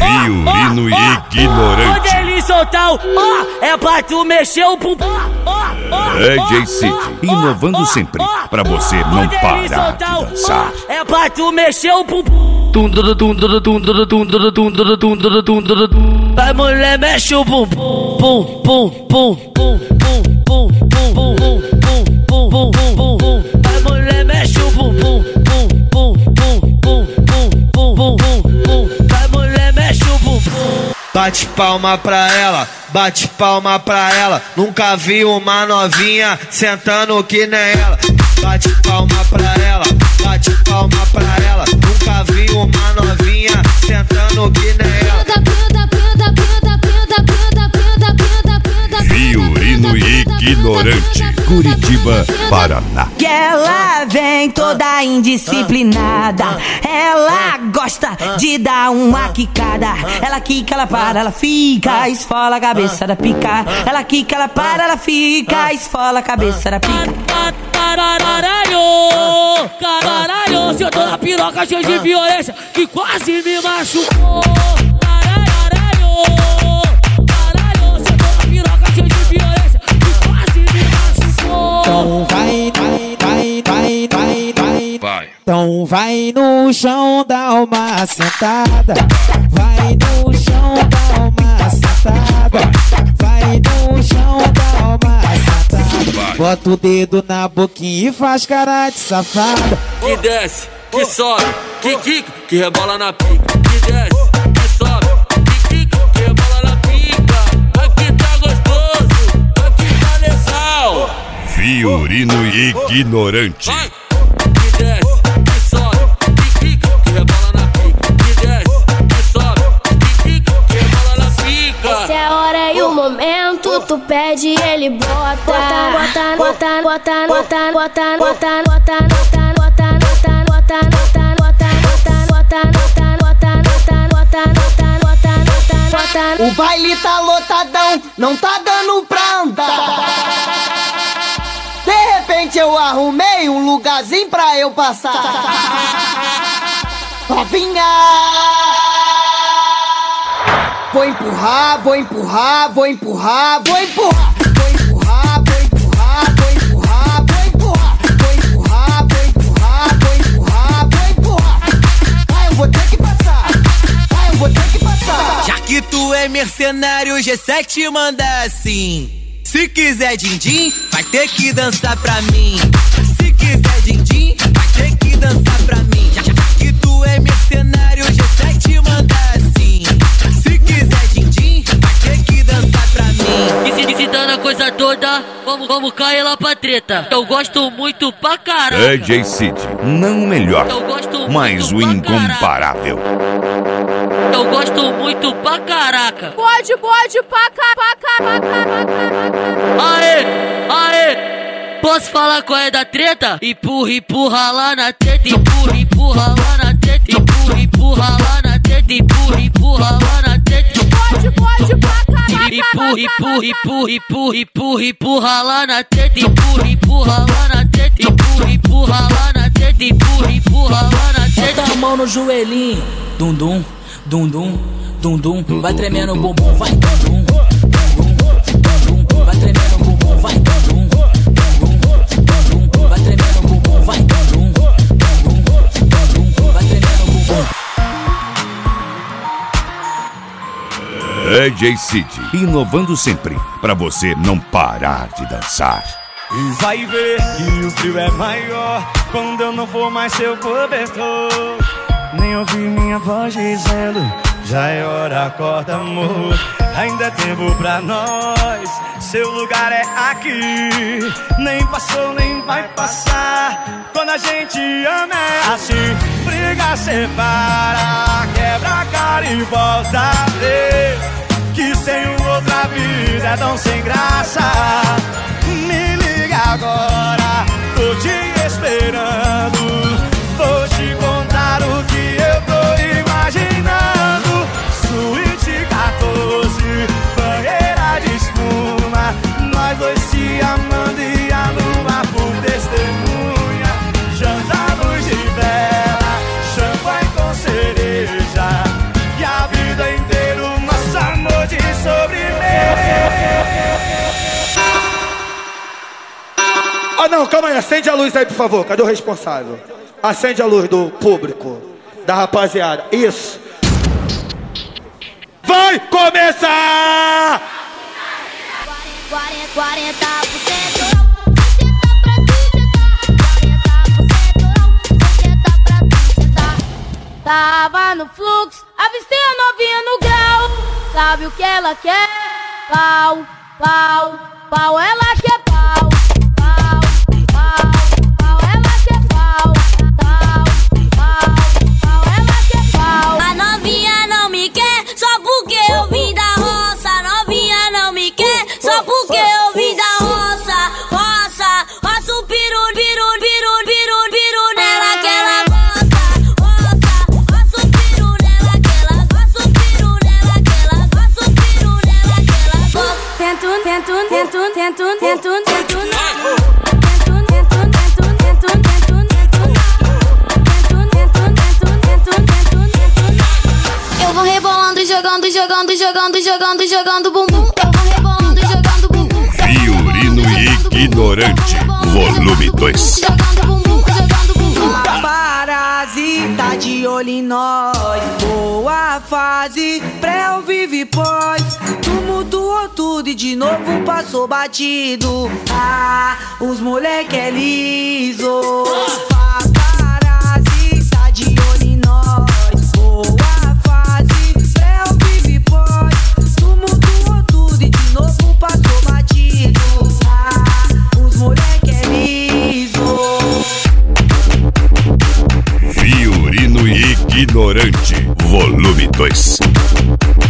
Fiorino ignorante. Quando ele soltar o é pra tu mexer o bumbum. DJ City, inovando sempre, pra você não parar de dançar. É pra tu mexer o bumbum. Vai mulher, mexe o bumbum. Pum, pum, pum, pum, pum, pum, pum, pum, pum, pum, pum, pum. Vai mulher, mexe o bumbum. Pum, pum, pum, pum, pum, pum, pum, pum. Vai mulher, mexe o bumbum. Bate palma pra ela, bate palma pra ela. Nunca vi uma novinha sentando que nem ela. Bate palma pra ela, bate palma pra ela. Nunca vi uma novinha sentando que nem ela. Fiorino ignorante, Curitiba, Paraná. Que ela vem toda indisciplinada. Ela gosta de dar uma quicada. Ela quica, ela para, ela fica, esfola a cabeça da pica. Ela quica, ela para, ela fica, esfola a cabeça da pica. Caralho, caralho, se eu tô na piroca cheia de violência que quase me machucou. Caralho, caralho, se eu tô na piroca cheia de violência que quase me machucou. Então vai. Então vai no chão dar uma sentada. Vai no chão dar uma sentada. Vai no chão dar uma sentada. Bota o dedo na boquinha e faz cara de safada. Que desce, que sobe, que quica, que rebola na pica. Que desce, que sobe, que quica, que rebola na pica. Aqui tá gostoso, aqui tá legal. Fiorino ignorante. Vai. Que desce, que sobe, que quica, que rebola na pica. Que desce, que sobe, que quica, que rebola na pica. Essa é a hora e o momento, tu pede ele bota. Bota, bota, bota, bota, bota, bota, bota, o baile tá lotadão, não tá dando pra andar. De repente eu arrumei um lugarzinho pra eu passar. Novinha, vou empurrar, vou empurrar, vou empurrar, vou empurrar. Vou empurrar, vou empurrar, vou empurrar, vou empurrar. Vou empurrar, vou empurrar, vou empurrar, vou empurrar. Vai, eu vou ter que passar. Vai, eu vou ter que passar. Já que tu é mercenário, G7 manda assim. Se quiser din-din, vai ter que dançar pra mim. Se quiser din-din, vai ter que dançar pra mim. Já que tu é mercenário, G7 manda assim. Se quiser din-din, vai ter que dançar pra mim. E se dando a coisa toda, vamos cair lá pra treta. Eu gosto muito pra caralho. DJ City, não o melhor, mas o incomparável. Eu gosto muito pra caraca. Pode pra cá. Aê, aê. Posso falar qual é da treta? Empurra lá na treta. Empurra lá na treta. Empurra lá na treta. Empurra lá na treta. Pode pra cá. Empurra lá na treta. Empurra lá na treta. Empurra lá na treta. Empurra lá na treta. Bota a mão no joelhinho. Dum dum, dum dum, dum dum. Vai tremendo o bumbum, vai dum dum. Vai tremendo o bumbum, vai dum dum. Vai tremendo o bumbum, vai dum dum. Vai tremendo o bumbum. DJ City, inovando sempre, pra você não parar de dançar. E vai ver que o frio é maior quando eu não for mais seu cobertor. Nem ouvir minha voz dizendo, já é hora, acorda amor. Ainda é tempo pra nós, seu lugar é aqui. Nem passou, nem vai passar. Quando a gente ama é assim. Briga, separa, quebra a cara e volta a ver que sem outra vida é tão sem graça. Me liga agora, tô te esperando. Vou te contar o que eu tô imaginando. Suíte 14, banheira de espuma. Nós dois se amando e a lua por testemunha. Janta luz de vela, champanhe com cereja. E a vida em Calma aí, acende a luz aí, por favor. Cadê o responsável? Acende a luz do público, da rapaziada. Isso. Vai começar! 40%. Tava no fluxo, avistei a novinha no grau. Sabe o que ela quer? Pau, pau, pau, ela quer pau. Pau, pau, pau, ela quer pau. Pau, pau, pau, ela quer pau. A novinha não me quer só porque eu vim da roça. A novinha não me quer só porque eu vim da roça. Roça, roça o piru, piru, piru, piru, piru nela que ela gosta. Eu vou rebolando, jogando, jogando, jogando, jogando, jogando bumbum. Eu vou rebolando, jogando bumbum. Fiorino Ignorante, volume 2. Jogando bumbum, jogando bumbum. Paparazzi tá de olho em nós. Boa fase, pré ou vive pós. Tumultuou tudo e de novo passou batido. Ah, os moleque é liso. Paparazzi tá de olho em nós. Boa fase, pré ou vive pós. Tumultuou tudo e de novo passou batido. Ah, os moleque é liso. Fiorino Ignorante, volume 2.